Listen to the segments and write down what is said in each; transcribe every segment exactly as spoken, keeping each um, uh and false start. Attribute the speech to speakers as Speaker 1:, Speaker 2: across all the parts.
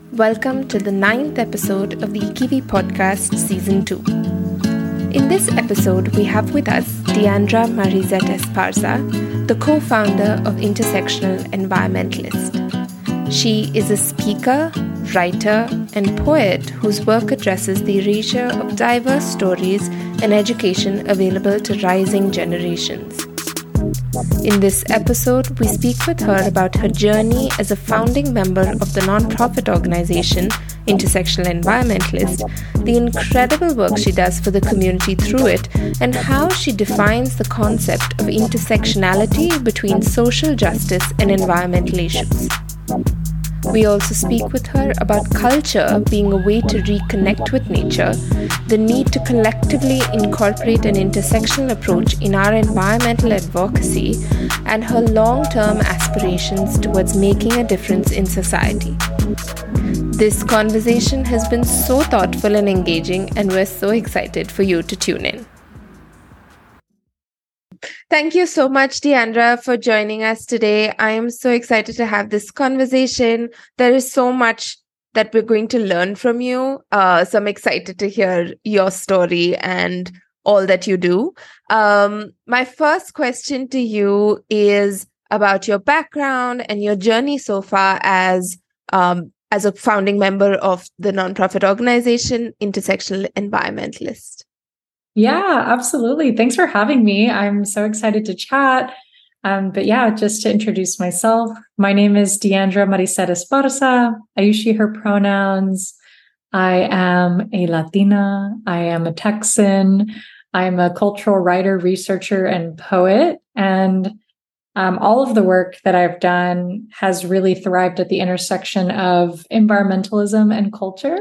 Speaker 1: Welcome to the ninth episode of the Ikivi Podcast Season two. In this episode, we have with us Deandra Marisette Esparza, the co-founder of Intersectional Environmentalist. She is a speaker, writer, and poet whose work addresses the erasure of diverse stories and education available to rising generations. In this episode, we speak with her about her journey as a founding member of the non-profit organization Intersectional Environmentalist, the incredible work she does for the community through it, and how she defines the concept of intersectionality between social justice and environmental issues. We also speak with her about culture being a way to reconnect with nature, the need to collectively incorporate an intersectional approach in our environmental advocacy, and her long-term aspirations towards making a difference in society. This conversation has been so thoughtful and engaging, and we're so excited for you to tune in. Thank you so much, Deandra, for joining us today. I am so excited to have this conversation. There is so much that we're going to learn from you. Uh, so I'm excited to hear your story and all that you do. Um, my first question to you is about your background and your journey so far as um, as a founding member of the nonprofit organization Intersectional Environmentalist.
Speaker 2: Yeah, absolutely. Thanks for having me. I'm so excited to chat. Um, but yeah, just to introduce myself, my name is Deandra Marisette Esparza. I use she, her pronouns. I am a Latina. I am a Texan. I'm a cultural writer, researcher, and poet. And um, all of the work that I've done has really thrived at the intersection of environmentalism and culture.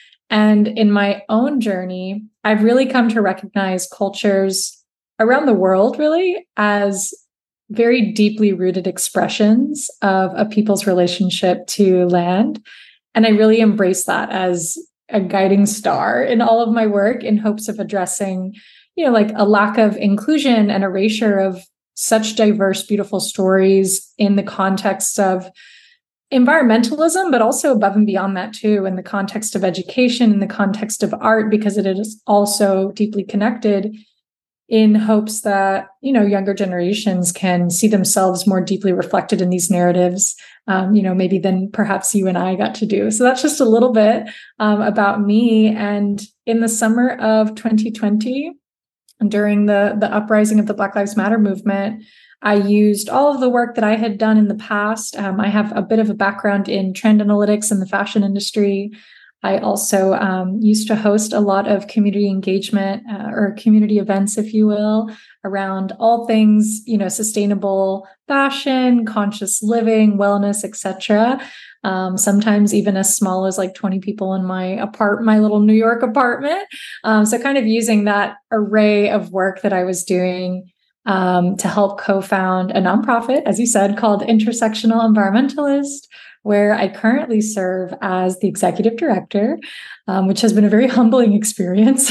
Speaker 2: And in my own journey, I've really come to recognize cultures around the world, really, as very deeply rooted expressions of a people's relationship to land. And I really embrace that as a guiding star in all of my work in hopes of addressing, you know, like a lack of inclusion and erasure of such diverse, beautiful stories in the context of environmentalism, but also above and beyond that too, in the context of education, in the context of art, because it is also deeply connected, in hopes that, you know, younger generations can see themselves more deeply reflected in these narratives, um, you know, maybe than perhaps you and I got to do. So that's just a little bit um, about me. And in the summer of twenty twenty, during the, the uprising of the Black Lives Matter movement, I used all of the work that I had done in the past. Um, I have a bit of a background in trend analytics in the fashion industry. I also um, used to host a lot of community engagement uh, or community events, if you will, around all things, you know, sustainable fashion, conscious living, wellness, et cetera. Um, sometimes even as small as like twenty people in my apart, my little New York apartment. Um, so kind of using that array of work that I was doing Um, to help co-found a nonprofit, as you said, called Intersectional Environmentalist, where I currently serve as the executive director, um, which has been a very humbling experience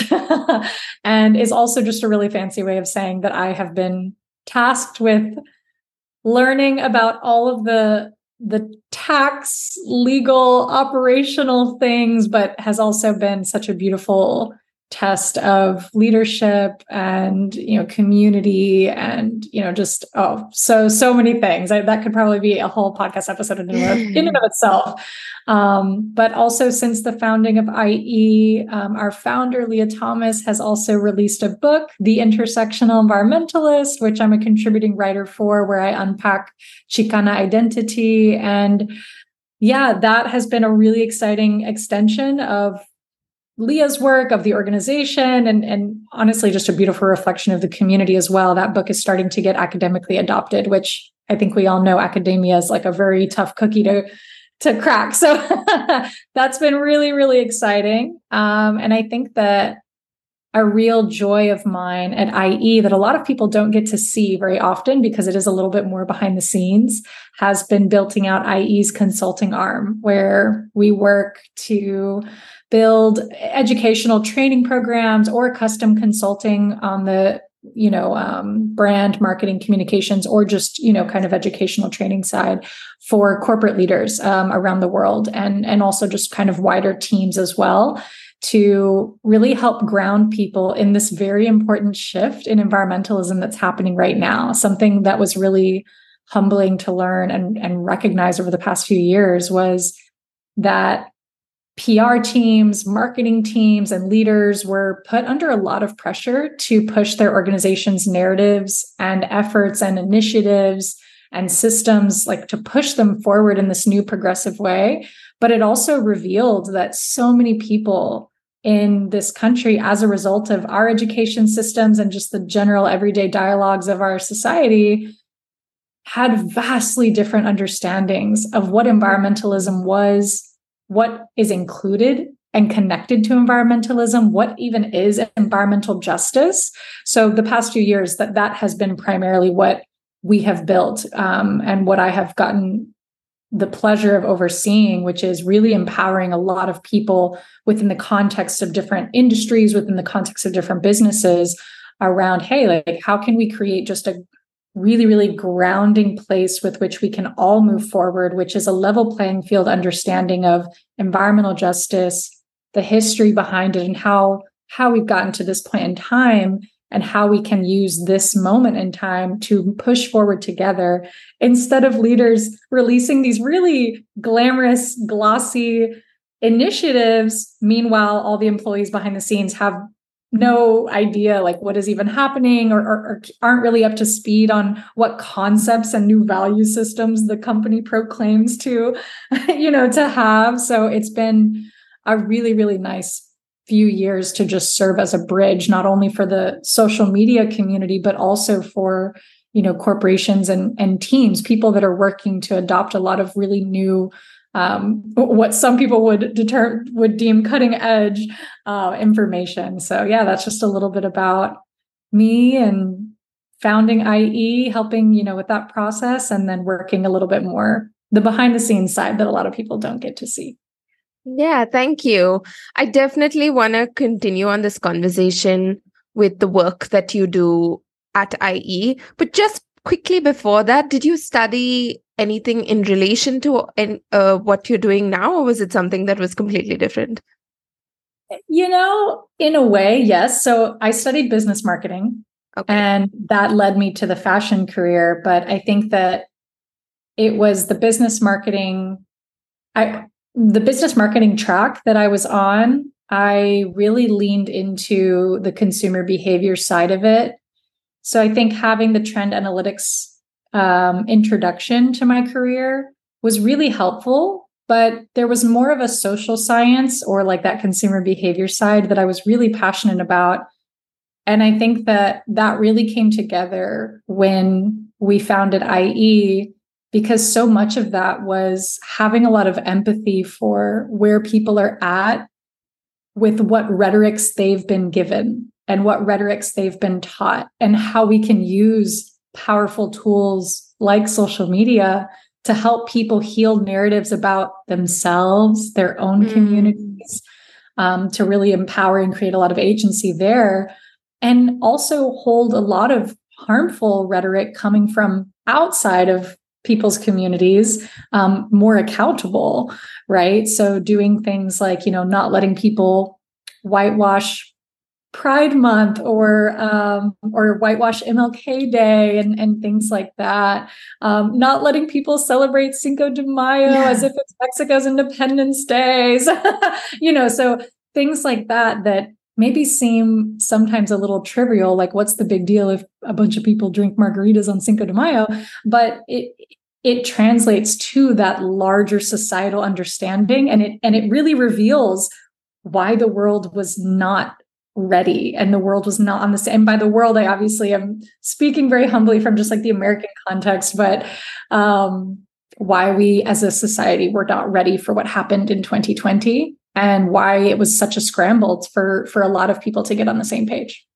Speaker 2: and is also just a really fancy way of saying that I have been tasked with learning about all of the the tax, legal, operational things, but has also been such a beautiful test of leadership and, you know, community and, you know, just, oh, so, so many things. I, that could probably be a whole podcast episode in and of, in and of itself. Um, but also since the founding of I E, um, our founder, Leah Thomas, has also released a book, The Intersectional Environmentalist, which I'm a contributing writer for, where I unpack Chicana identity. And yeah, that has been a really exciting extension of Leah's work, of the organization, and, and honestly, just a beautiful reflection of the community as well. That book is starting to get academically adopted, which I think we all know academia is like a very tough cookie to, to crack. So that's been really, really exciting. Um, and I think that a real joy of mine at I E that a lot of people don't get to see very often because it is a little bit more behind the scenes has been building out I E's consulting arm, where we work to build educational training programs or custom consulting on the you know, um, brand marketing communications, or just, you know, kind of educational training side for corporate leaders um, around the world, and, and also just kind of wider teams as well, to really help ground people in this very important shift in environmentalism that's happening right now. Something that was really humbling to learn and, and recognize over the past few years was that P R teams, marketing teams, and leaders were put under a lot of pressure to push their organization's narratives and efforts and initiatives and systems, like to push them forward in this new progressive way. But it also revealed that so many people in this country, as a result of our education systems and just the general everyday dialogues of our society, had vastly different understandings of what environmentalism was, what is included and connected to environmentalism, what even is environmental justice. So the past few years, that that has been primarily what we have built, um, and what I have gotten the pleasure of overseeing, which is really empowering a lot of people within the context of different industries, within the context of different businesses around, hey, like, how can we create just a really, really grounding place with which we can all move forward, which is a level playing field understanding of environmental justice, the history behind it, and how, how we've gotten to this point in time, and how we can use this moment in time to push forward together, instead of leaders releasing these really glamorous, glossy initiatives. Meanwhile, all the employees behind the scenes have no idea like what is even happening, or, or, or aren't really up to speed on what concepts and new value systems the company proclaims to, you know, to have. So it's been a really, really nice few years to just serve as a bridge, not only for the social media community, but also for, you know, corporations and, and teams, people that are working to adopt a lot of really new, um, what some people would deter would deem cutting edge uh, information. So yeah, that's just a little bit about me and founding I E, helping, you know, with that process, and then working a little bit more the behind the scenes side that a lot of people don't get to see.
Speaker 1: Yeah, thank you. I definitely want to continue on this conversation with the work that you do at I E. But just quickly before that, did you study anything in relation to uh, what you're doing now, or was it something that was completely different?
Speaker 2: You know, in a way, yes. So I studied business marketing, okay, and that led me to the fashion career. But I think that it was the business marketing, I the business marketing track that I was on. I really leaned into the consumer behavior side of it. So I think having the trend analytics um, introduction to my career was really helpful, but there was more of a social science, or like that consumer behavior side, that I was really passionate about. And I think that that really came together when we founded I E, because so much of that was having a lot of empathy for where people are at with what rhetorics they've been given and what rhetorics they've been taught, and how we can use powerful tools like social media to help people heal narratives about themselves, their own mm. communities, um, to really empower and create a lot of agency there, and also hold a lot of harmful rhetoric coming from outside of people's communities um, more accountable, right? So doing things like, you know, not letting people whitewash Pride Month, or um, or whitewash M L K Day, and, and things like that. Um, not letting people celebrate Cinco de Mayo yeah. as if it's Mexico's Independence Day. You know, so things like that that maybe seem sometimes a little trivial, like what's the big deal if a bunch of people drink margaritas on Cinco de Mayo? But it it translates to that larger societal understanding, and it and it really reveals why the world was not ready, and the world was not on the same. And by the world, I obviously am speaking very humbly from just like the American context, but um, why we as a society were not ready for what happened in twenty twenty, and why it was such a scramble for for a lot of people to get on the same page.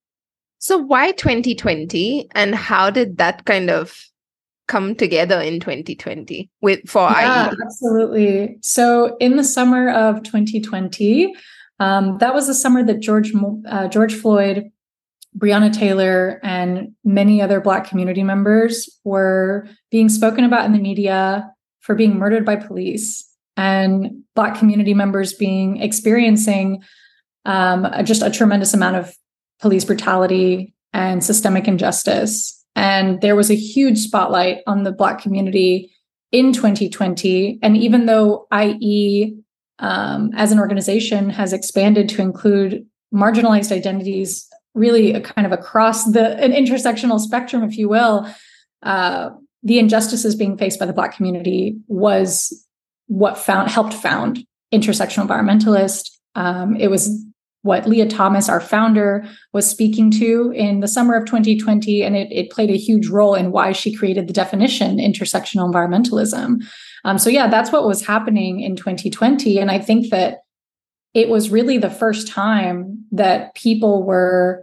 Speaker 1: So why twenty twenty, and how did that kind of come together in twenty twenty with for
Speaker 2: yeah,
Speaker 1: I E?
Speaker 2: Absolutely. So in the summer of twenty twenty, Um, that was the summer that George uh, George Floyd Breonna Taylor and many other Black community members were being spoken about in the media for being murdered by police, and Black community members being experiencing um, just a tremendous amount of police brutality and systemic injustice. And there was a huge spotlight on the Black community in twenty twenty. And even though I E, um, as an organization, has expanded to include marginalized identities really a kind of across the an intersectional spectrum, if you will, uh, the injustices being faced by the Black community was what found helped found Intersectional Environmentalist. Um, it was what Leah Thomas, our founder, was speaking to in the summer of twenty twenty, and it, it played a huge role in why she created the definition intersectional environmentalism. Um, so yeah, that's what was happening in twenty twenty. And I think that it was really the first time that people were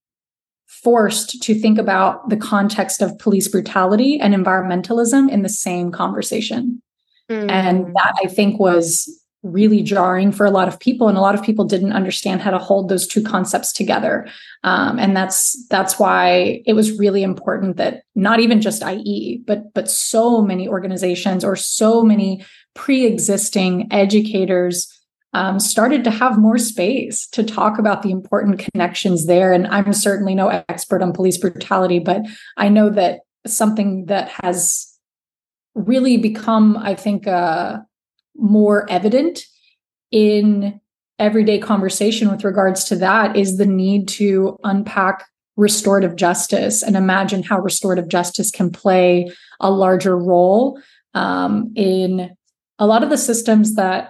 Speaker 2: forced to think about the context of police brutality and environmentalism in the same conversation. Mm. And that, I think, was really jarring for a lot of people. And a lot of people didn't understand how to hold those two concepts together. Um, and that's that's why it was really important that not even just I E, but, but so many organizations or so many pre-existing educators Um, started to have more space to talk about the important connections there. And I'm certainly no expert on police brutality, but I know that something that has really become, I think, uh, more evident in everyday conversation with regards to that is the need to unpack restorative justice and imagine how restorative justice can play a larger role um, in a lot of the systems that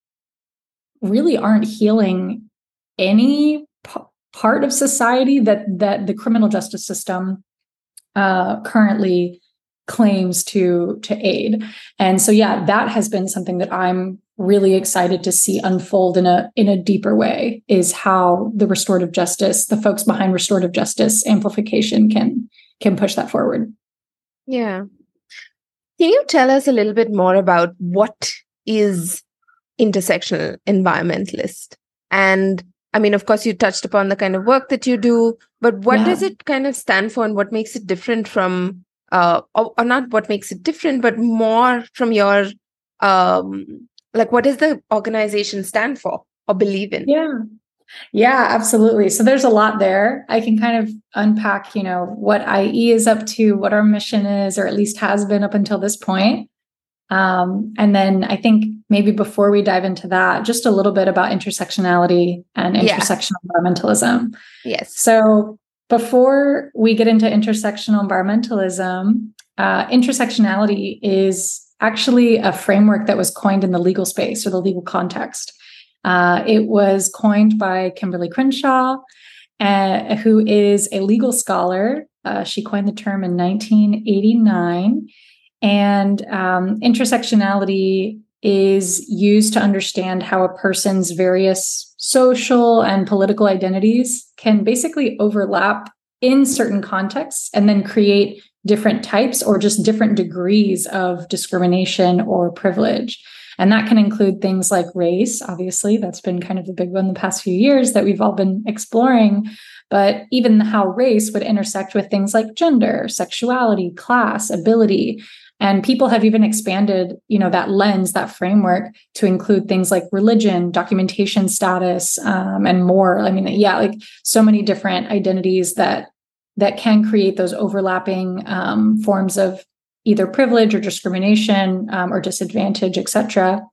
Speaker 2: really aren't healing any p- part of society that that the criminal justice system uh, currently claims to to aid. And so, yeah, that has been something that I'm really excited to see unfold in a in a deeper way, is how the restorative justice, the folks behind restorative justice amplification can can push that forward.
Speaker 1: Yeah. Can you tell us a little bit more about what is intersectional environmentalist? And I mean, of course, you touched upon the kind of work that you do, but what yeah. does it kind of stand for, and what makes it different from, uh, or, or not what makes it different, but more from your, um, like, what does the organization stand for or believe in?
Speaker 2: Yeah. Yeah, absolutely. So there's a lot there. I can kind of unpack, you know, what I E is up to, what our mission is, or at least has been up until this point. Um, and then I think maybe before we dive into that, just a little bit about intersectionality and intersectional yeah. environmentalism.
Speaker 1: Yes.
Speaker 2: So before we get into intersectional environmentalism, uh, intersectionality is actually a framework that was coined in the legal space or the legal context. Uh, it was coined by Kimberly Crenshaw, uh, who is a legal scholar. Uh, she coined the term in nineteen eighty-nine. And um, intersectionality is used to understand how a person's various social and political identities can basically overlap in certain contexts and then create different types or just different degrees of discrimination or privilege. And that can include things like race. Obviously, that's been kind of the big one the past few years that we've all been exploring. But even how race would intersect with things like gender, sexuality, class, ability. And people have even expanded, you know, that lens, that framework to include things like religion, documentation status, um, and more. I mean, yeah, like so many different identities that that can create those overlapping um, forms of either privilege or discrimination um, or disadvantage, et cetera.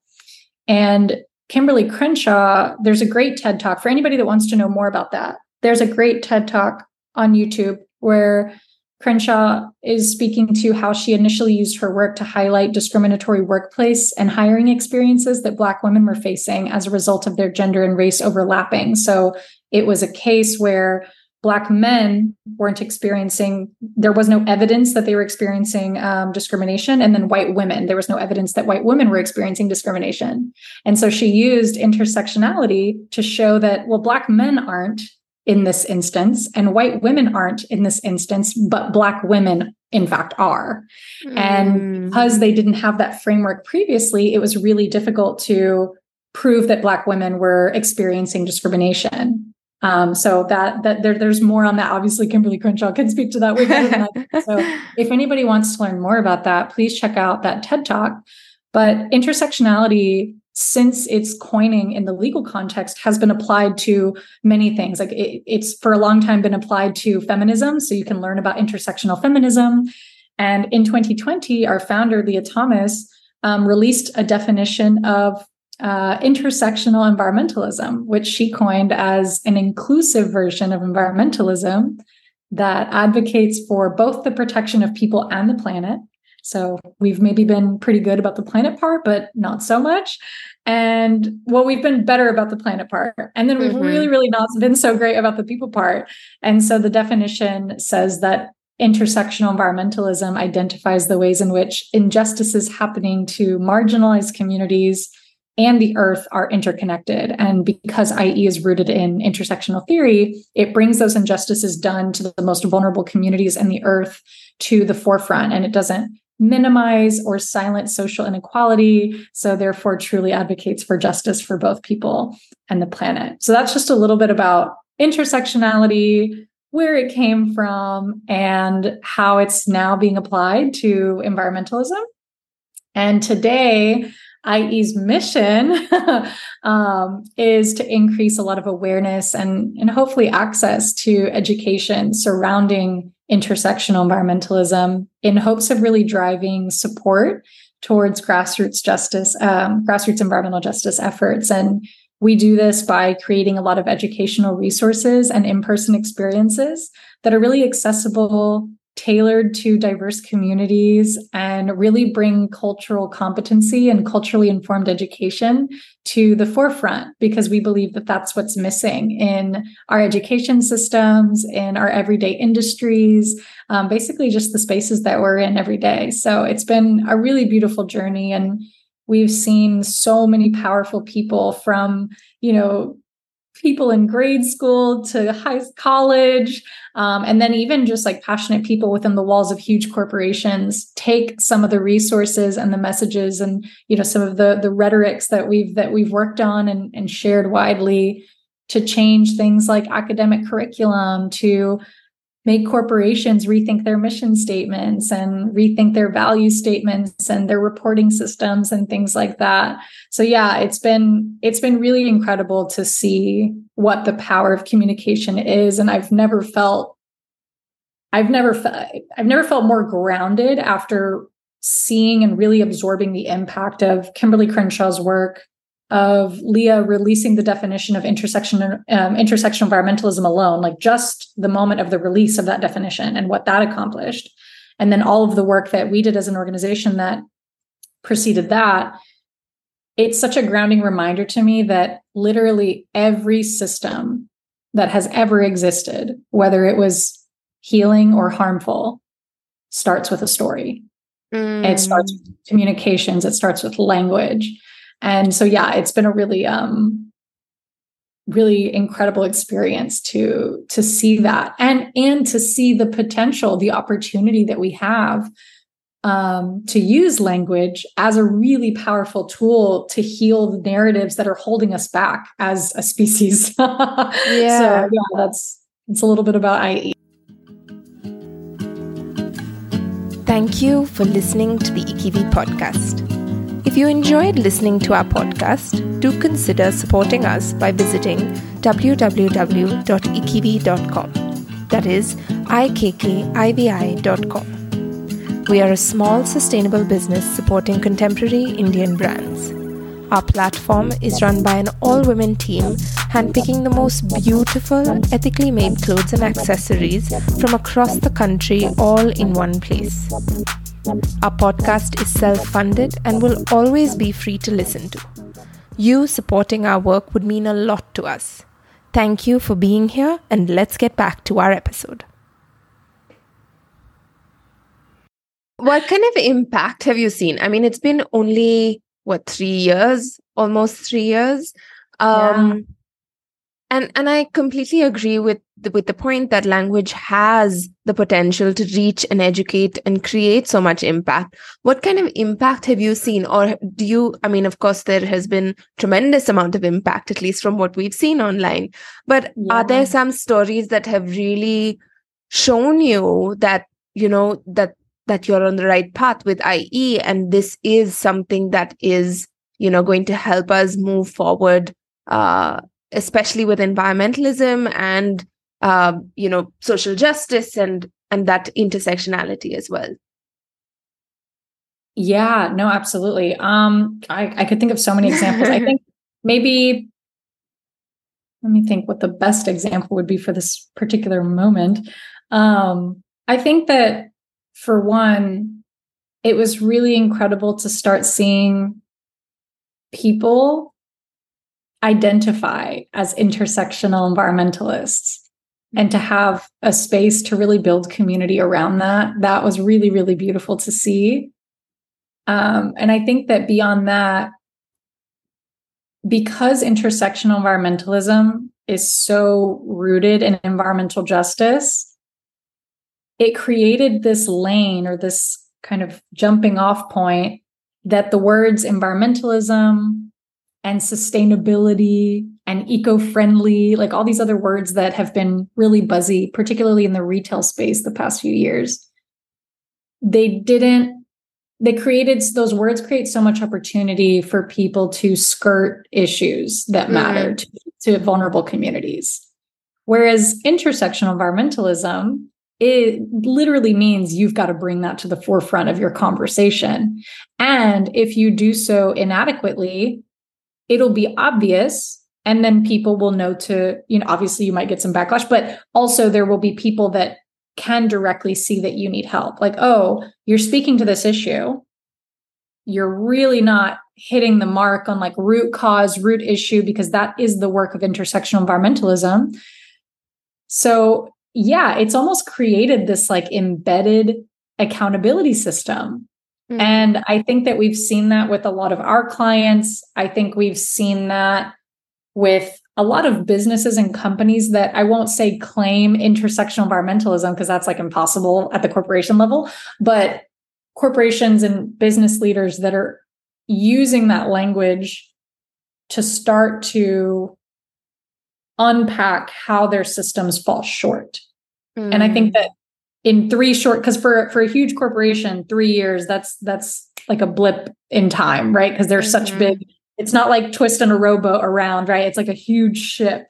Speaker 2: And Kimberly Crenshaw, there's a great TED Talk for anybody that wants to know more about that. There's a great TED Talk on YouTube where Crenshaw is speaking to how she initially used her work to highlight discriminatory workplace and hiring experiences that Black women were facing as a result of their gender and race overlapping. So it was a case where Black men weren't experiencing, there was no evidence that they were experiencing um, discrimination. And then white women, there was no evidence that white women were experiencing discrimination. And so she used intersectionality to show that, well, Black men aren't in this instance, and white women aren't in this instance, but Black women, in fact, are. Mm. And because they didn't have that framework previously, it was really difficult to prove that Black women were experiencing discrimination. Um, so that that there, there's more on that. Obviously, Kimberly Crenshaw can speak to that way better than I can. So if anybody wants to learn more about that, please check out that TED Talk. But intersectionality, since its coining in the legal context, has been applied to many things. Like it, it's for a long time been applied to feminism. So you can learn about intersectional feminism. And in twenty twenty, our founder, Leah Thomas, um, released a definition of uh, intersectional environmentalism, which she coined as an inclusive version of environmentalism that advocates for both the protection of people and the planet. So we've maybe been pretty good about the planet part, but not so much. And well, we've been better about the planet part. And then we've mm-hmm. really, really not been so great about the people part. And so the definition says that intersectional environmentalism identifies the ways in which injustices happening to marginalized communities and the earth are interconnected. And because I E is rooted in intersectional theory, it brings those injustices done to the most vulnerable communities and the earth to the forefront. And it doesn't minimize or silence social inequality. So therefore truly advocates for justice for both people and the planet. So that's just a little bit about intersectionality, where it came from, and how it's now being applied to environmentalism. And today, I E's mission um, is to increase a lot of awareness and, and hopefully access to education surrounding intersectional environmentalism in hopes of really driving support towards grassroots justice, um, grassroots environmental justice efforts. And we do this by creating a lot of educational resources and in-person experiences that are really accessible, tailored to diverse communities, and really bring cultural competency and culturally informed education to the forefront, because we believe that that's what's missing in our education systems, in our everyday industries, um, basically just the spaces that we're in every day. So it's been a really beautiful journey, and we've seen so many powerful people from, you know, people in grade school to high college, um, and then even just like passionate people within the walls of huge corporations take some of the resources and the messages and, you know, some of the the rhetorics that we've that we've worked on and, and shared widely to change things like academic curriculum, to make corporations rethink their mission statements and rethink their value statements and their reporting systems and things like that. So yeah, it's been it's been really incredible to see what the power of communication is. And I've never felt I've never felt I've never felt more grounded after seeing and really absorbing the impact of Kimberly Crenshaw's work, of Leah releasing the definition of intersection, um, intersectional environmentalism alone, like just the moment of the release of that definition and what that accomplished. And then all of the work that we did as an organization that preceded that. It's such a grounding reminder to me that literally every system that has ever existed, whether it was healing or harmful, starts with a story. Mm. It starts with communications. It starts with language. And so, yeah, it's been a really, um, really incredible experience to, to see that and, and to see the potential, the opportunity that we have um, to use language as a really powerful tool to heal the narratives that are holding us back as a species. yeah. So, yeah, that's, it's a little bit about I E.
Speaker 1: Thank you for listening to the Ikivi podcast. If you enjoyed listening to our podcast, do consider supporting us by visiting w w w dot ikivi dot com. That is I K K I V I dot com. We are a small, sustainable business supporting contemporary Indian brands. Our platform is run by an all-women team, handpicking the most beautiful, ethically made clothes and accessories from across the country, all in one place. Our podcast is self-funded and will always be free to listen to. You supporting our work would mean a lot to us. Thank you for being here, and let's get back to our episode. What kind of impact have you seen? I mean, it's been only, what, three years? Almost three years? Um, And and I completely agree with the, with the point that language has the potential to reach and educate and create so much impact. What kind of impact have you seen, or do you? I mean, of course, there has been tremendous amount of impact, at least from what we've seen online. But
Speaker 2: Yeah.
Speaker 1: are there some stories that have really shown you that you know that that you're on the right path with I E, and this is something that is you know going to help us move forward? Uh, especially with environmentalism and uh, you know social justice and and that intersectionality as well.
Speaker 2: Yeah, no, absolutely. Um, I, I could think of so many examples. I think maybe, let me think what the best example would be for this particular moment. Um, I think that for one, it was really incredible to start seeing people identify as intersectional environmentalists and to have a space to really build community around that. That was really, really beautiful to see. Um, and I think that beyond that, because intersectional environmentalism is so rooted in environmental justice, it created this lane or this kind of jumping off point that the words environmentalism and sustainability and eco-friendly, like all these other words that have been really buzzy, particularly in the retail space the past few years, they didn't, they created, those words create so much opportunity for people to skirt issues that matter mm. to, to vulnerable communities. Whereas intersectional environmentalism, it literally means you've got to bring that to the forefront of your conversation. And if you do so inadequately, it'll be obvious, and then people will know to, you know, obviously you might get some backlash, but also there will be people that can directly see that you need help. Like, oh, you're speaking to this issue. You're really not hitting the mark on like root cause, root issue, because that is the work of intersectional environmentalism. So yeah, it's almost created this like embedded accountability system. Mm-hmm. And I think that we've seen that with a lot of our clients. I think we've seen that with a lot of businesses and companies that I won't say claim intersectional environmentalism, because that's like impossible at the corporation level, but corporations and business leaders that are using that language to start to unpack how their systems fall short. Mm. And I think that in three short, because for, for a huge corporation, three years, that's that's like a blip in time, right? Because they're mm-hmm. such big, it's not like twisting a rowboat around, right? It's like a huge ship.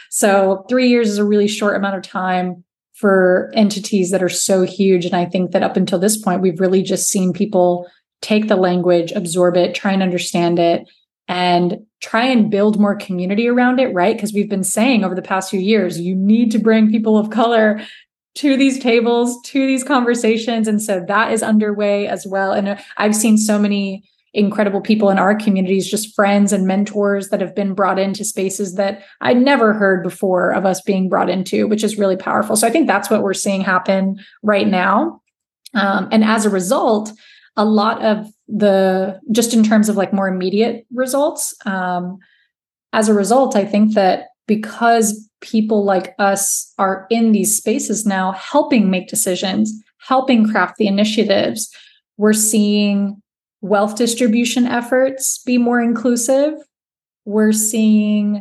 Speaker 2: So three years is a really short amount of time for entities that are so huge. And I think that up until this point, we've really just seen people take the language, absorb it, try and understand it, and try and build more community around it, right? Because we've been saying over the past few years, you need to bring people of color to these tables, to these conversations. And so that is underway as well. And I've seen so many incredible people in our communities, just friends and mentors that have been brought into spaces that I'd never heard before of us being brought into, which is really powerful. So I think that's what we're seeing happen right now. Um, and as a result, a lot of the, just in terms of like more immediate results, um, as a result, I think that because people like us are in these spaces now, helping make decisions, helping craft the initiatives, we're seeing wealth distribution efforts be more inclusive. We're seeing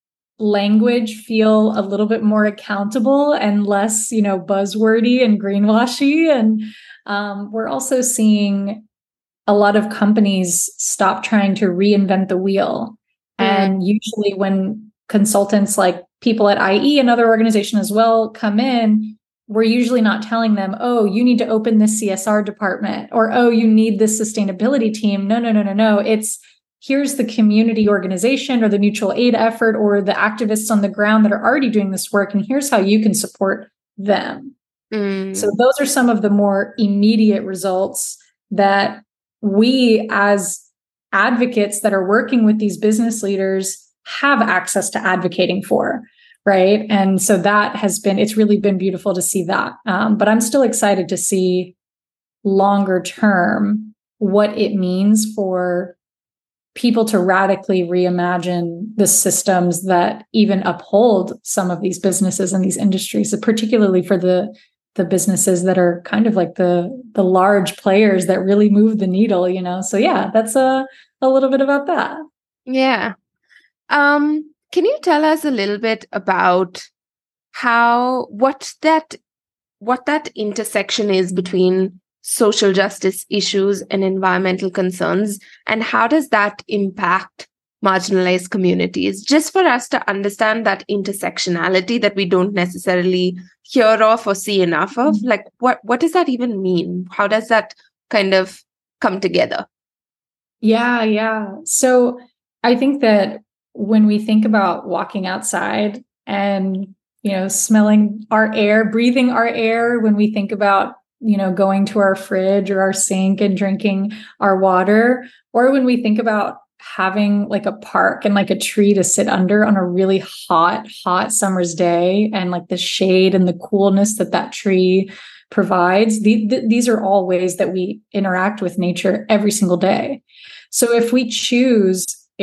Speaker 2: language feel a little bit more accountable and less, you know, buzzwordy and greenwashy. And um, we're also seeing a lot of companies stop trying to reinvent the wheel. Mm. And usually when consultants like people at I E and other organizations as well come in, we're usually not telling them, oh, you need to open this C S R department, or, oh, you need this sustainability team. No, no, no, no, no. It's here's the community organization or the mutual aid effort or the activists on the ground that are already doing this work. And here's how you can support them. Mm. So those are some of the more immediate results that we as advocates that are working with these business leaders have access to advocating for, right? And so that has been, it's really been beautiful to see that. Um, but I'm still excited to see longer term what it means for people to radically reimagine the systems that even uphold some of these businesses and these industries, particularly for the the businesses that are kind of like the the large players that really move the needle, you know. So yeah, that's a a little bit about that.
Speaker 1: Yeah. Um, can you tell us a little bit about how what that what that intersection is between social justice issues and environmental concerns, and how does that impact marginalized communities, just for us to understand that intersectionality that we don't necessarily hear of or see enough of? Like, what what does that even mean? How does that kind of come together?
Speaker 2: Yeah, yeah. So I think that when we think about walking outside and, you know, smelling our air, breathing our air, when we think about, you know, going to our fridge or our sink and drinking our water, or when we think about having like a park and like a tree to sit under on a really hot, hot summer's day, and like the shade and the coolness that that tree provides, the, the, these are all ways that we interact with nature every single day. So if we choose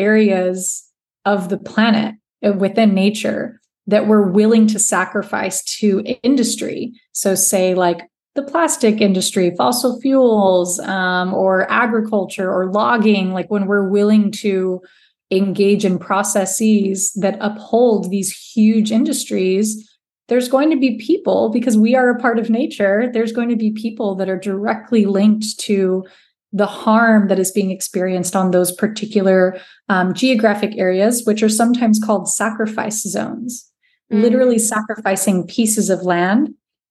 Speaker 2: areas of the planet within nature that we're willing to sacrifice to industry, so say like the plastic industry, fossil fuels, um, or agriculture or logging, like when we're willing to engage in processes that uphold these huge industries, there's going to be people, because we are a part of nature, there's going to be people that are directly linked to the harm that is being experienced on those particular um, geographic areas, which are sometimes called sacrifice zones, mm-hmm. literally sacrificing pieces of land.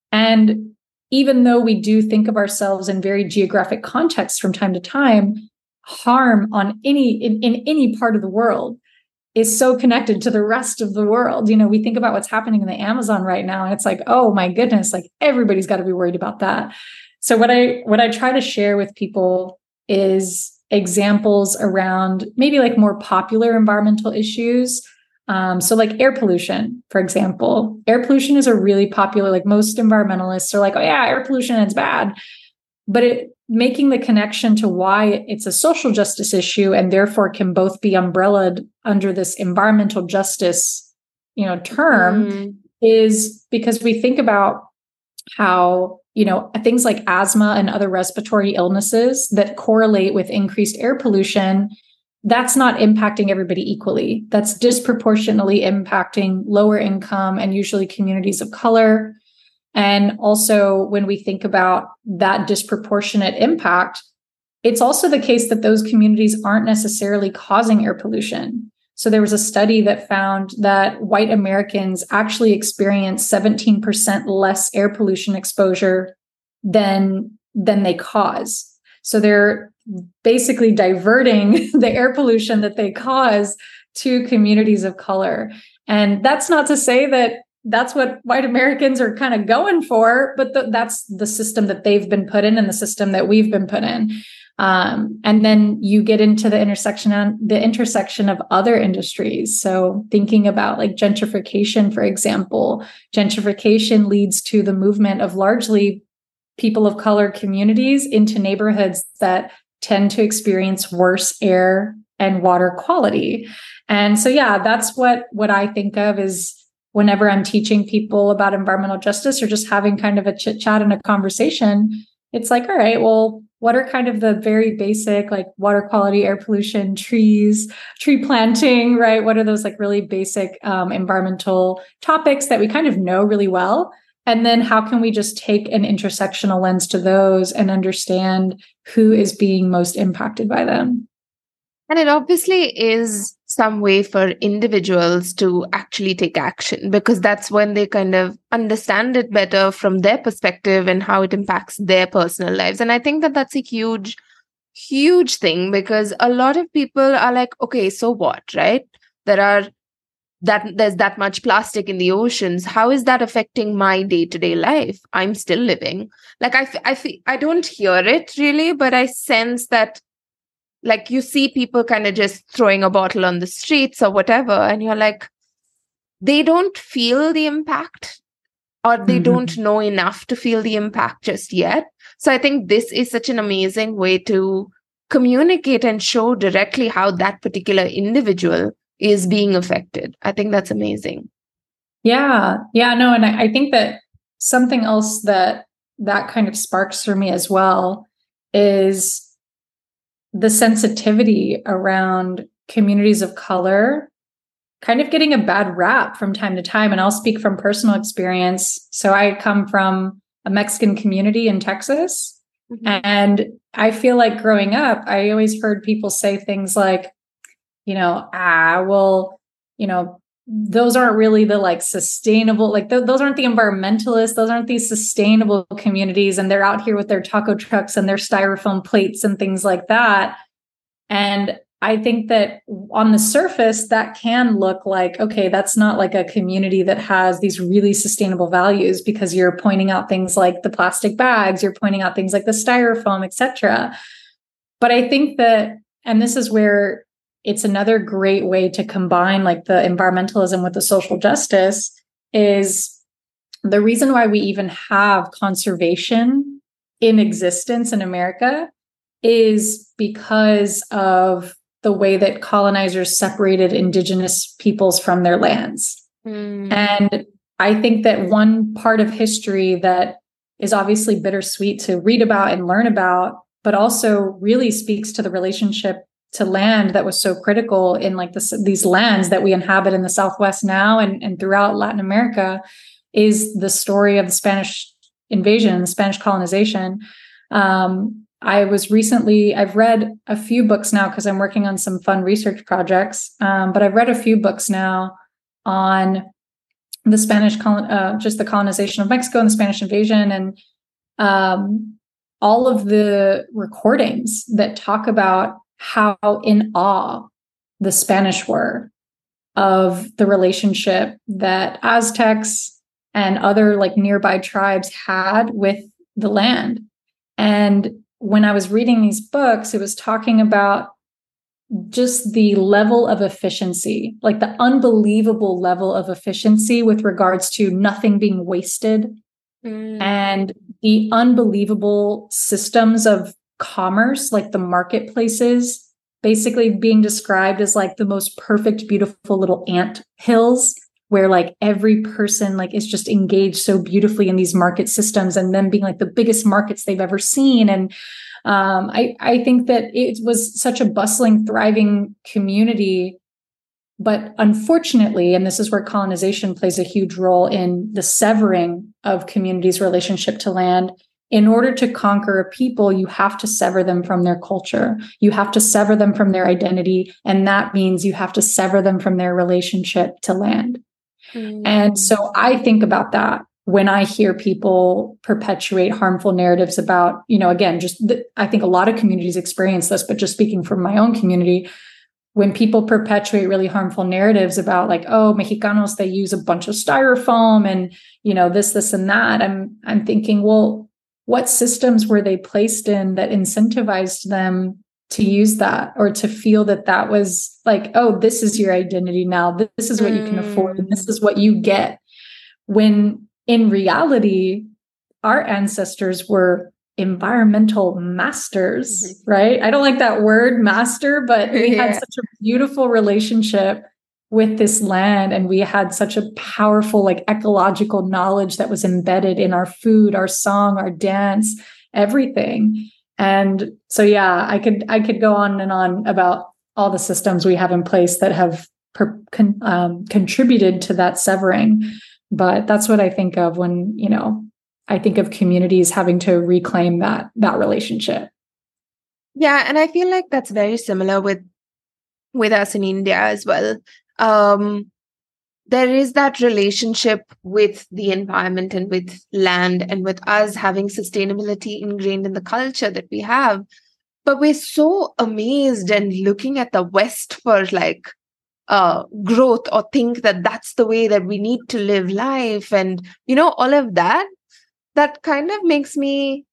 Speaker 2: And even though we do think of ourselves in very geographic contexts from time to time, harm on any in, in any part of the world is so connected to the rest of the world. You know, we think about what's happening in the Amazon right now, and it's like, oh my goodness, like everybody's got to be worried about that. So what I what I try to share with people is examples around maybe like more popular environmental issues. Um, so like air pollution, for example. Air pollution is a really popular, like most environmentalists are like, oh yeah, air pollution is bad. But it making the connection to why it's a social justice issue and therefore can both be umbrellaed under this environmental justice, you know, term mm. is because we think about how, you know, things like asthma and other respiratory illnesses that correlate with increased air pollution, that's not impacting everybody equally. That's disproportionately impacting lower income and usually communities of color. And also, when we think about that disproportionate impact, it's also the case that those communities aren't necessarily causing air pollution. So there was a study that found that white Americans actually experience seventeen percent less air pollution exposure than, than they cause. So they're basically diverting the air pollution that they cause to communities of color. And that's not to say that that's what white Americans are kind of going for, but the, that's the system that they've been put in and the system that we've been put in. Um, and then you get into the intersection, the intersection of other industries. So thinking about like gentrification, for example, gentrification leads to the movement of largely people of color communities into neighborhoods that tend to experience worse air and water quality. And so, yeah, that's what, what I think of is whenever I'm teaching people about environmental justice or just having kind of a chit chat and a conversation, it's like, all right, well, what are kind of the very basic, like water quality, air pollution, trees, tree planting, right? What are those like really basic um, environmental topics that we kind of know really well? And then how can we just take an intersectional lens to those and understand who is being most impacted by them?
Speaker 1: And it obviously is some way for individuals to actually take action, because that's when they kind of understand it better from their perspective and how it impacts their personal lives. And I think that that's a huge, huge thing, because a lot of people are like, okay, so what, right? There are that there's that much plastic in the oceans. How is that affecting my day-to-day life? I'm still living. Like I, I, I don't hear it really, but I sense that like you see people kind of just throwing a bottle on the streets or whatever, and you're like, they don't feel the impact, or they mm-hmm. don't know enough to feel the impact just yet. So I think this is such an amazing way to communicate and show directly how that particular individual is being affected. I think that's amazing.
Speaker 2: Yeah. Yeah, no. And I, I think that something else that that kind of sparks for me as well is the sensitivity around communities of color kind of getting a bad rap from time to time. And I'll speak from personal experience. So I come from a Mexican community in Texas. Mm-hmm. And I feel like growing up, I always heard people say things like, you know, ah, well, you know, those aren't really the like sustainable, like th- those aren't the environmentalists. Those aren't these sustainable communities. And they're out here with their taco trucks and their styrofoam plates and things like that. And I think that on the surface, that can look like, okay, that's not like a community that has these really sustainable values, because you're pointing out things like the plastic bags, you're pointing out things like the styrofoam, et cetera. But I think that, and this is where it's another great way to combine like the environmentalism with the social justice, is the reason why we even have conservation in existence in America is because of the way that colonizers separated indigenous peoples from their lands. Mm. And I think that one part of history that is obviously bittersweet to read about and learn about, but also really speaks to the relationship to land that was so critical in like this, these lands that we inhabit in the Southwest now and, and throughout Latin America, is the story of the Spanish invasion, the Spanish colonization. Um, I was recently, I've read a few books now because I'm working on some fun research projects, um, but I've read a few books now on the Spanish, colon, uh, just the colonization of Mexico and the Spanish invasion, and um, all of the recordings that talk about how in awe the Spanish were of the relationship that Aztecs and other like nearby tribes had with the land. And when I was reading these books, it was talking about just the level of efficiency, like the unbelievable level of efficiency with regards to nothing being wasted, mm. and the unbelievable systems of commerce, like the marketplaces, basically being described as like the most perfect, beautiful little ant hills, where like every person like is just engaged so beautifully in these market systems, and them being like the biggest markets they've ever seen. And um, I, I think that it was such a bustling, thriving community. But unfortunately, and this is where colonization plays a huge role in the severing of communities' relationship to land. In order to conquer a people, you have to sever them from their culture. You have to sever them from their identity. And that means you have to sever them from their relationship to land. Mm. And so I think about that when I hear people perpetuate harmful narratives about, you know, again, just the, I think a lot of communities experience this, but just speaking from my own community, when people perpetuate really harmful narratives about like, oh, Mexicanos, they use a bunch of styrofoam and, you know, this, this, and that, I'm, I'm thinking, well, what systems were they placed in that incentivized them to use that, or to feel that that was like, oh, this is your identity now. This is what you can afford. And this is what you get. When in reality, our ancestors were environmental masters, mm-hmm. right? I don't like that word master, but we yeah. had such a beautiful relationship with this land, and we had such a powerful like ecological knowledge that was embedded in our food, our song, our dance, everything. And so yeah, I could I could go on and on about all the systems we have in place that have per, con, um, contributed to that severing. But that's what I think of when, you know, I think of communities having to reclaim that that relationship.
Speaker 1: Yeah, and I feel like that's very similar with with us in India as well. Um, there is that relationship with the environment and with land, and with us having sustainability ingrained in the culture that we have. But we're so amazed and looking at the West for like uh, growth, or think that that's the way that we need to live life. And, you know, all of that, that kind of makes me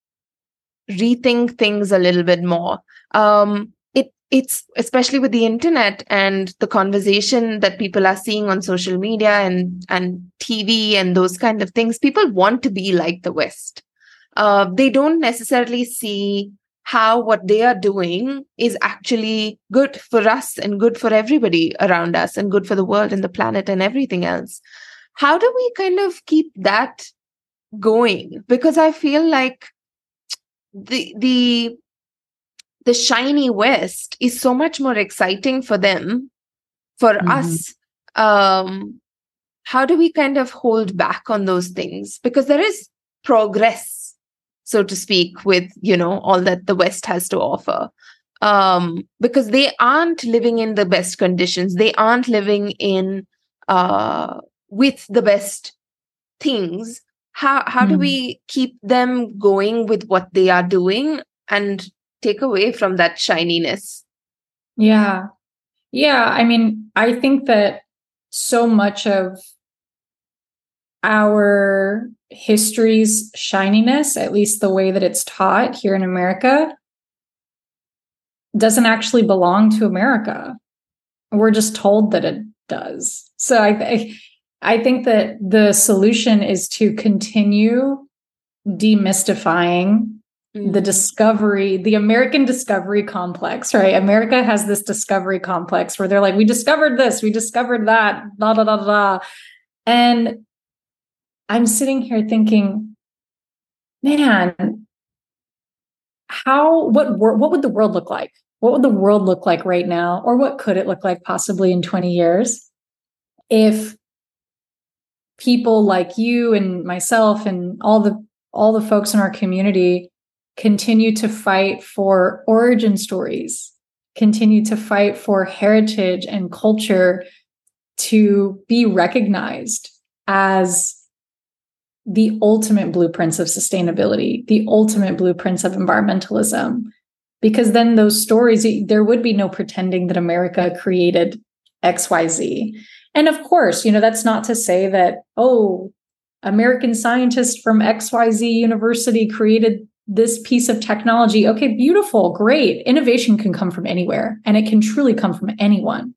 Speaker 1: rethink things a little bit more. Um, it it's especially with the internet and the conversation that people are seeing on social media and and T V and those kind of things. People want to be like the West. Uh, they don't necessarily see how what they are doing is actually good for us and good for everybody around us and good for the world and the planet and everything else. How do we kind of keep that going? Because I feel like the the the shiny West is so much more exciting for them, for mm-hmm. us. Um, how do we kind of hold back on those things? Because there is progress, so to speak, with, you know, all that the West has to offer. Um, because they aren't living in the best conditions. They aren't living in uh, with the best things. How how mm. do we keep them going with what they are doing and take away from that shininess?
Speaker 2: Yeah. Yeah. I mean, I think that so much of our history's shininess, at least the way that it's taught here in America, doesn't actually belong to America. We're just told that it does. So I think I think that the solution is to continue demystifying mm. the discovery, the American discovery complex, right? America has this discovery complex where they're like, we discovered this, we discovered that, da da da da. And I'm sitting here thinking, man, how, what, what would the world look like? What would the world look like right now? Or what could it look like possibly in twenty years if people like you and myself and all the all the folks in our community continue to fight for origin stories, continue to fight for heritage and culture to be recognized as the ultimate blueprints of sustainability, the ultimate blueprints of environmentalism. Because then those stories, there would be no pretending that America created X Y Z. And of course, you know, that's not to say that, oh, American scientists from X Y Z university created this piece of technology. Okay, beautiful, great. Innovation can come from anywhere, and it can truly come from anyone.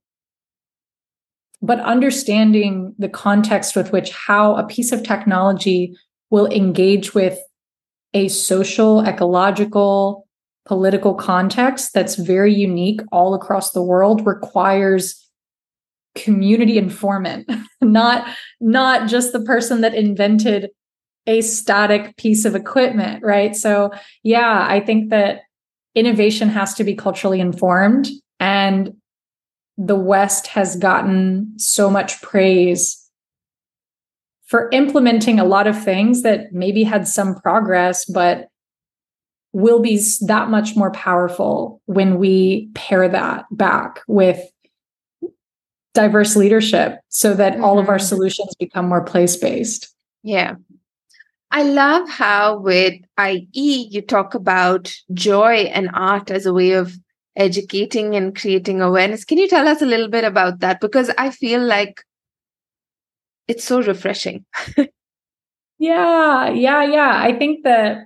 Speaker 2: But understanding the context with which how a piece of technology will engage with a social, ecological, political context that's very unique all across the world requires community informant, not, not just the person that invented a static piece of equipment, right? So yeah, I think that innovation has to be culturally informed, and the West has gotten so much praise for implementing a lot of things that maybe had some progress, but will be that much more powerful when we pair that back with diverse leadership so that mm-hmm. all of our solutions become more place-based.
Speaker 1: Yeah. I love how with I E, you talk about joy and art as a way of educating and creating awareness. Can you tell us a little bit about that? Because I feel like it's so refreshing.
Speaker 2: yeah, yeah, yeah. I think that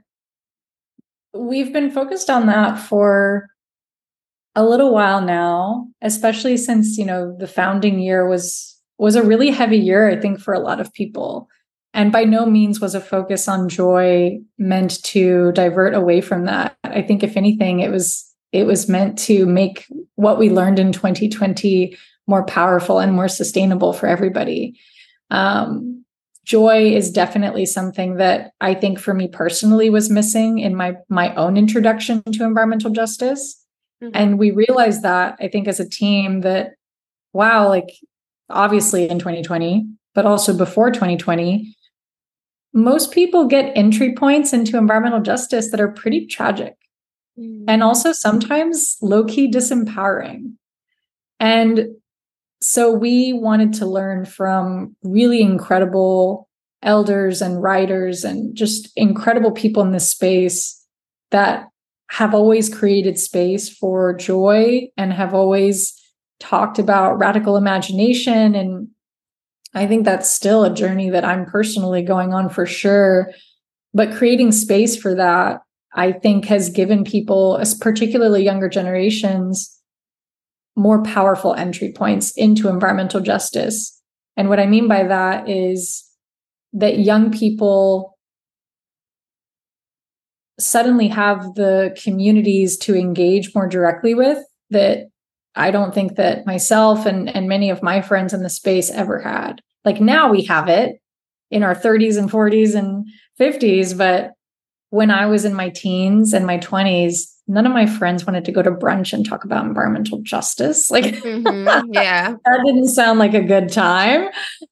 Speaker 2: we've been focused on that for a little while now, especially since, you know, the founding year was was a really heavy year, I think, for a lot of people. And by no means was a focus on joy meant to divert away from that. I think if anything, it was it was meant to make what we learned in twenty twenty more powerful and more sustainable for everybody. Um, joy is definitely something that I think for me personally was missing in my my own introduction to environmental justice. Mm-hmm. And we realized that, I think, as a team that, wow, like obviously in twenty twenty, but also before twenty twenty, most people get entry points into environmental justice that are pretty tragic mm-hmm. and also sometimes low-key disempowering. And so we wanted to learn from really incredible elders and writers and just incredible people in this space that have always created space for joy and have always talked about radical imagination. And I think that's still a journey that I'm personally going on for sure. But creating space for that, I think, has given people, particularly younger generations, more powerful entry points into environmental justice. And what I mean by that is that young people suddenly have the communities to engage more directly with that I don't think that myself and, and many of my friends in the space ever had. Like now we have it in our thirties and forties and fifties, but when I was in my teens and my twenties, none of my friends wanted to go to brunch and talk about environmental justice. Like,
Speaker 1: mm-hmm. yeah,
Speaker 2: that didn't sound like a good time.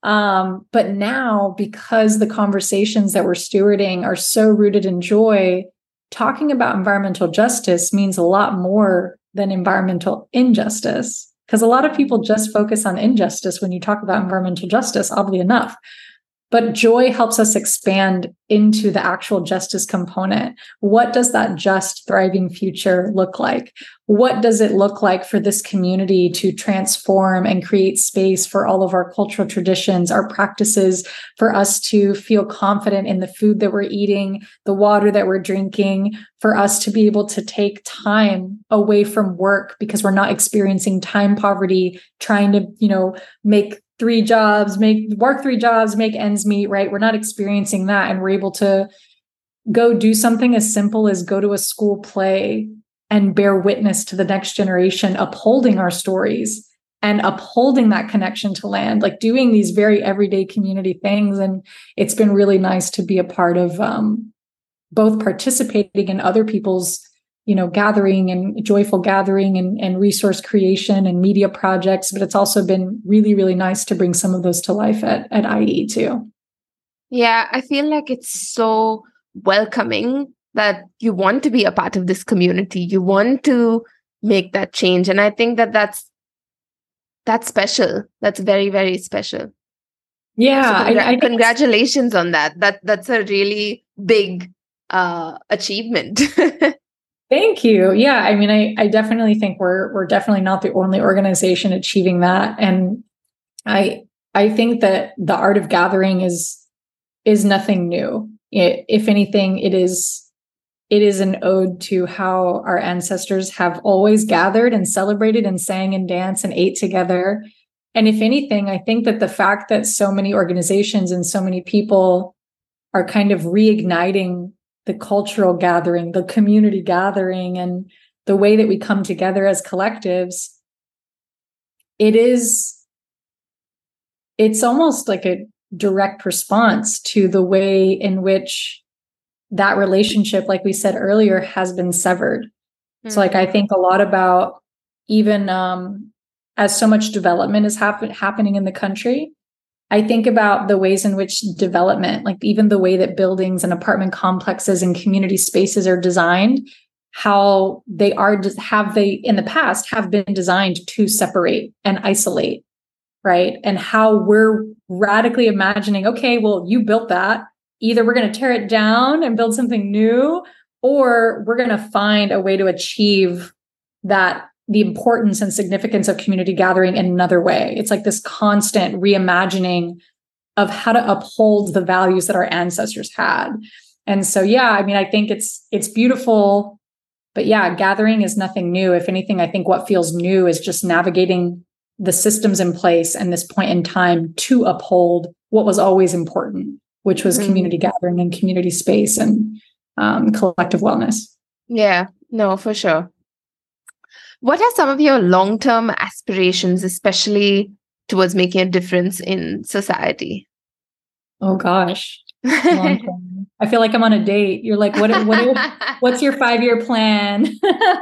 Speaker 2: Um, but now, because the conversations that we're stewarding are so rooted in joy, talking about environmental justice means a lot more than environmental injustice. Because a lot of people just focus on injustice when you talk about environmental justice, oddly enough. But joy helps us expand into the actual justice component. What does that just, thriving future look like? What does it look like for this community to transform and create space for all of our cultural traditions, our practices, for us to feel confident in the food that we're eating, the water that we're drinking, for us to be able to take time away from work because we're not experiencing time poverty, trying to, you know, make three jobs, make work three jobs, make ends meet, right? We're not experiencing that. And we're able to go do something as simple as go to a school play and bear witness to the next generation, upholding our stories and upholding that connection to land, like doing these very everyday community things. And it's been really nice to be a part of um, both participating in other people's you know, gathering and joyful gathering and, and resource creation and media projects. But it's also been really, really nice to bring some of those to life at, at I E too.
Speaker 1: Yeah, I feel like it's so welcoming that you want to be a part of this community. You want to make that change. And I think that that's, that's special. That's very, very special.
Speaker 2: Yeah.
Speaker 1: So congra-
Speaker 2: I, I
Speaker 1: congratulations on that. That That's a really big uh, achievement.
Speaker 2: Thank you. Yeah, I mean, I, I definitely think we're we're definitely not the only organization achieving that, and I I think that the art of gathering is is nothing new. It, if anything, it is it is an ode to how our ancestors have always gathered and celebrated and sang and danced and ate together. And if anything, I think that the fact that so many organizations and so many people are kind of reigniting the cultural gathering, the community gathering, and the way that we come together as collectives, it is, it's almost like a direct response to the way in which that relationship, like we said earlier, has been severed. Mm-hmm. So like, I think a lot about even um, as so much development is happen- happening in the country, I think about the ways in which development, like even the way that buildings and apartment complexes and community spaces are designed, how they are, have they in the past have been designed to separate and isolate, right? And how we're radically imagining, okay, well, you built that. Either we're going to tear it down and build something new, or we're going to find a way to achieve that the importance and significance of community gathering in another way. It's like this constant reimagining of how to uphold the values that our ancestors had. And so, yeah, I mean, I think it's it's beautiful, but yeah, gathering is nothing new. If anything, I think what feels new is just navigating the systems in place and this point in time to uphold what was always important, which was mm-hmm. community gathering and community space and um, collective wellness.
Speaker 1: Yeah, no, for sure. What are some of your long-term aspirations, especially towards making a difference in society?
Speaker 2: Oh gosh, long-term. I feel like I'm on a date. You're like, what? What? What's your five-year plan?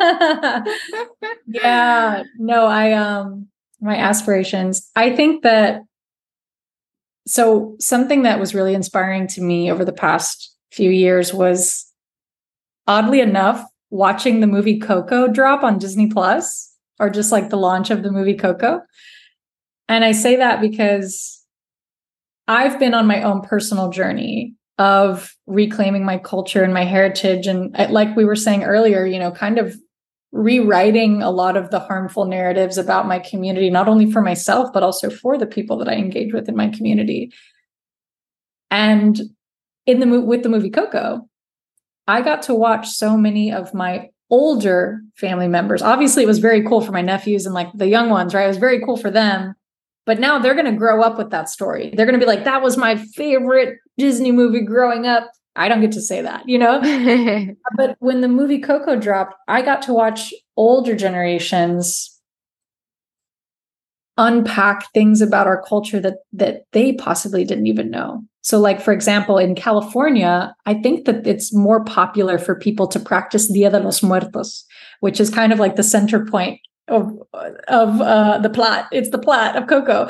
Speaker 2: Yeah, no, I um, my aspirations. I think that. So something that was really inspiring to me over the past few years was, oddly enough, watching the movie Coco drop on Disney Plus, or just like the launch of the movie Coco. And I say that because I've been on my own personal journey of reclaiming my culture and my heritage. And like we were saying earlier, you know, kind of rewriting a lot of the harmful narratives about my community, not only for myself, but also for the people that I engage with in my community. And in the with the movie Coco, I got to watch so many of my older family members. Obviously, it was very cool for my nephews and like the young ones, right? It was very cool for them. But now they're going to grow up with that story. They're going to be like, that was my favorite Disney movie growing up. I don't get to say that, you know? But when the movie Coco dropped, I got to watch older generations unpack things about our culture that that they possibly didn't even know. So like, for example, in California, I think that it's more popular for people to practice Dia de los Muertos, which is kind of like the center point of, of uh, the plot. It's the plot of Coco.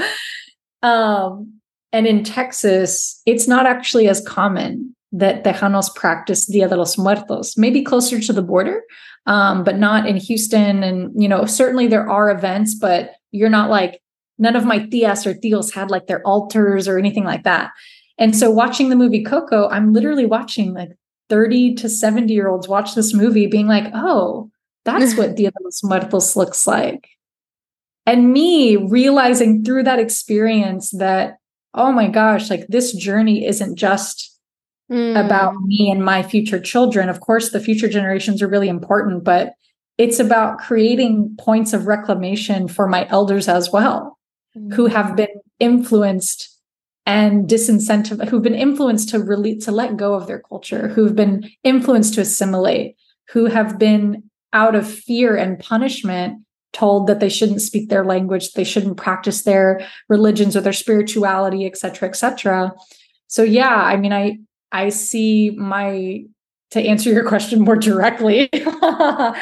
Speaker 2: Um, and in Texas, it's not actually as common that Tejanos practice Dia de los Muertos, maybe closer to the border, um, but not in Houston. And, you know, certainly there are events, but you're not like, none of my tias or tios had like their altars or anything like that. And so watching the movie Coco, I'm literally watching like thirty to seventy year olds watch this movie being like, oh, that's what Dia de los Muertos looks like. And me realizing through that experience that, oh my gosh, like this journey isn't just mm. about me and my future children. Of course, the future generations are really important, but it's about creating points of reclamation for my elders as well, mm. who have been influenced and disincentivized, who've been influenced to really to let go of their culture, who've been influenced to assimilate, who have been out of fear and punishment told that they shouldn't speak their language, they shouldn't practice their religions or their spirituality, et cetera, et cetera. So yeah, I mean, I I see my, to answer your question more directly, um,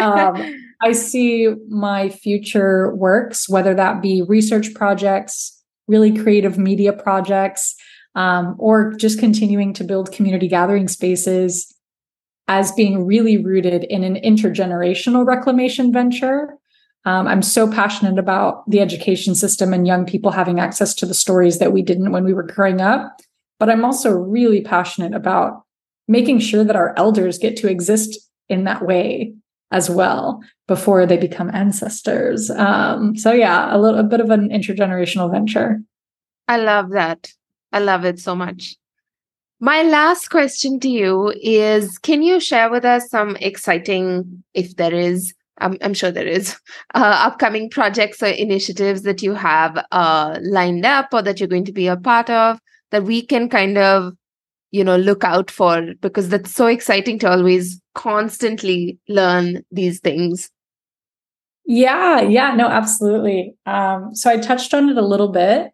Speaker 2: I see my future works, whether that be research projects, really creative media projects, um, or just continuing to build community gathering spaces, as being really rooted in an intergenerational reclamation venture. Um, I'm so passionate about the education system and young people having access to the stories that we didn't when we were growing up. But I'm also really passionate about making sure that our elders get to exist in that way as well before they become ancestors. Um, so yeah, a little a bit of an intergenerational venture.
Speaker 1: I love that. I love it so much. My last question to you is, can you share with us some exciting, if there is, I'm, I'm sure there is, uh, upcoming projects or initiatives that you have uh, lined up or that you're going to be a part of that we can kind of, you know, look out for, because that's so exciting to always constantly learn these things.
Speaker 2: Yeah, yeah, no, absolutely. Um, so I touched on it a little bit,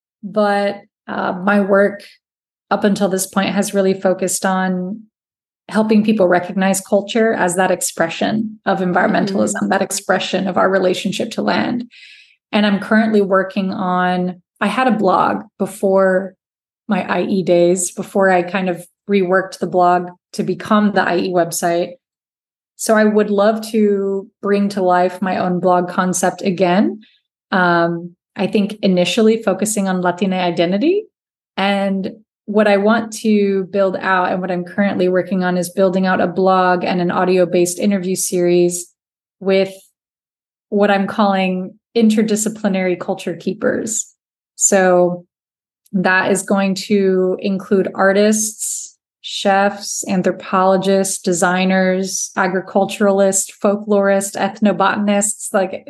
Speaker 2: but uh, my work up until this point has really focused on helping people recognize culture as that expression of environmentalism, mm-hmm. that expression of our relationship to land. And I'm currently working on, I had a blog before my I E days, before I kind of reworked the blog to become the I E website. So I would love to bring to life my own blog concept again. Um, I think initially focusing on Latina identity. And what I want to build out and what I'm currently working on is building out a blog and an audio-based interview series with what I'm calling interdisciplinary culture keepers. So that is going to include artists, chefs, anthropologists, designers, agriculturalists, folklorists, ethnobotanists, like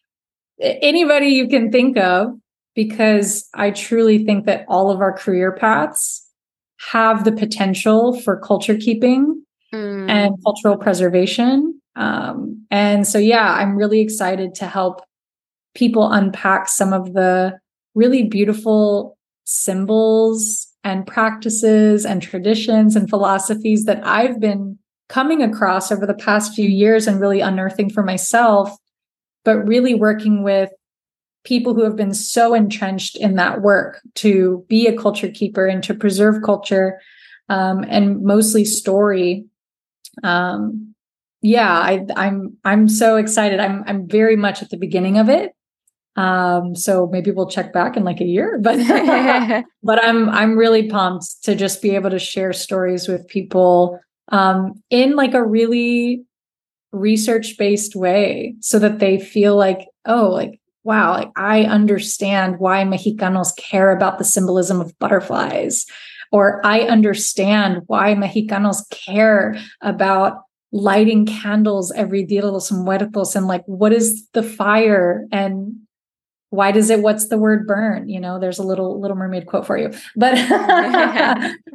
Speaker 2: anybody you can think of, because I truly think that all of our career paths have the potential for culture keeping mm. and cultural preservation. Um, and so, yeah, I'm really excited to help people unpack some of the really beautiful symbols and practices and traditions and philosophies that I've been coming across over the past few years and really unearthing for myself, but really working with people who have been so entrenched in that work to be a culture keeper and to preserve culture, um, and mostly story. Um, yeah, I, I'm I'm so excited. I'm I'm very much at the beginning of it. Um, so maybe we'll check back in like a year, but but I'm I'm really pumped to just be able to share stories with people um, in like a really research-based way, so that they feel like, oh, like, wow, like I understand why Mexicanos care about the symbolism of butterflies, or I understand why Mexicanos care about lighting candles every Dia de los Muertos, and like, what is the fire and why does it, what's the word burn? You know, there's a little Little Mermaid quote for you. But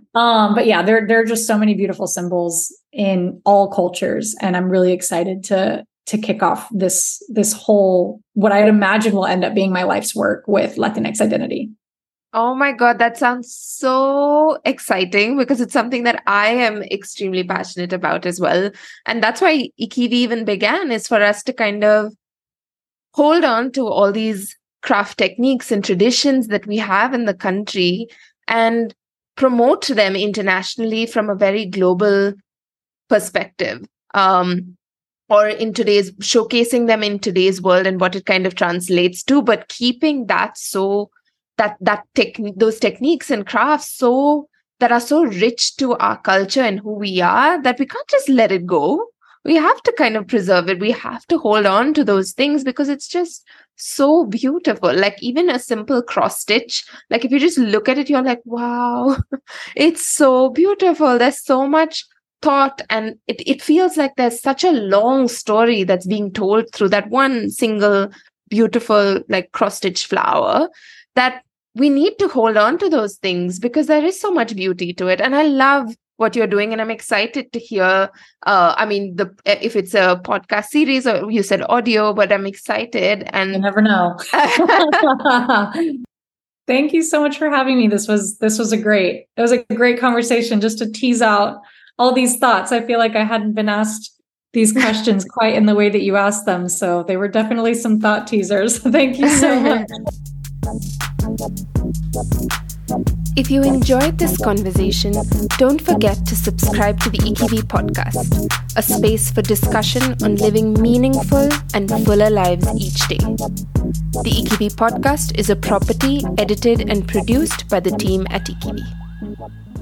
Speaker 2: Um, but yeah, there, there are just so many beautiful symbols in all cultures. And I'm really excited to, to kick off this, this whole, what I'd imagine will end up being my life's work with Latinx identity.
Speaker 1: Oh my God, that sounds so exciting because it's something that I am extremely passionate about as well. And that's why Ikivi even began, is for us to kind of hold on to all these craft techniques and traditions that we have in the country and promote them internationally from a very global perspective. Um, or in today's, showcasing them in today's world and what it kind of translates to, but keeping that so that that technique, those techniques and crafts so that are so rich to our culture and who we are, that we can't just let it go. We have to kind of preserve it. We have to hold on to those things because it's just so beautiful. Like even a simple cross stitch, like if you just look at it, you're like, wow, it's so beautiful. There's so much thought, and it, it feels like there's such a long story that's being told through that one single beautiful like cross stitch flower, that we need to hold on to those things because there is so much beauty to it. And I love what you're doing, and I'm excited to hear, uh, I mean, the if it's a podcast series or you said audio, but I'm excited. And
Speaker 2: you never know. Thank you so much for having me. This was, this was a great, it was a great conversation just to tease out all these thoughts. I feel like I hadn't been asked these questions quite in the way that you asked them. So they were definitely some thought teasers. Thank you so much.
Speaker 1: If you enjoyed this conversation, don't forget to subscribe to the Ikivi podcast, a space for discussion on living meaningful and fuller lives each day. The Ikivi podcast is a property edited and produced by the team at Ikivi.